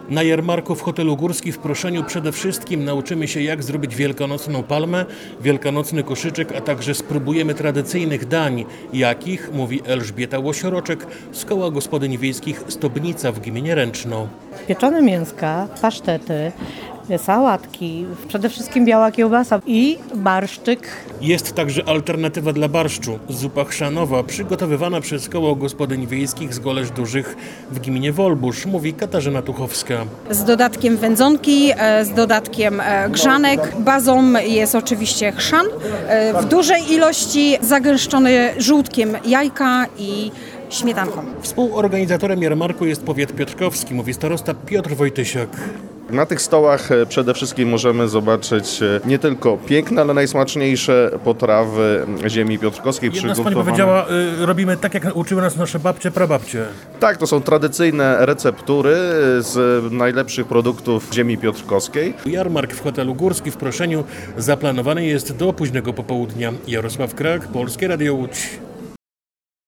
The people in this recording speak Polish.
Na jarmarku w hotelu Górski w Proszeniu przede wszystkim nauczymy się, jak zrobić wielkanocną palmę, wielkanocny koszyczek, a także spróbujemy tradycyjnych dań, jakich, mówi Elżbieta Łosioroczek z Koła Gospodyń Wiejskich Stobnica w gminie Ręczno. Pieczone mięska, pasztety, sałatki, przede wszystkim biała kiełbasa i barszczyk. Jest także alternatywa dla barszczu. Zupa chrzanowa, przygotowywana przez Koło Gospodyń Wiejskich z Golesz Dużych w gminie Wolbusz, mówi Katarzyna Tuchowska. Z dodatkiem wędzonki, z dodatkiem grzanek. Bazą jest oczywiście chrzan. W dużej ilości zagęszczony żółtkiem jajka i śmietanką. Współorganizatorem jarmarku jest powiat piotrkowski, mówi starosta Piotr Wojtysiak. Na tych stołach przede wszystkim możemy zobaczyć nie tylko piękne, ale najsmaczniejsze potrawy ziemi piotrkowskiej. Jedna z pani powiedziała, robimy tak, jak uczyły nas nasze babcie, prababcie. Tak, to są tradycyjne receptury z najlepszych produktów ziemi piotrkowskiej. Jarmark w hotelu Górski w Proszeniu zaplanowany jest do późnego popołudnia. Jarosław Krak, Polskie Radio Łódź.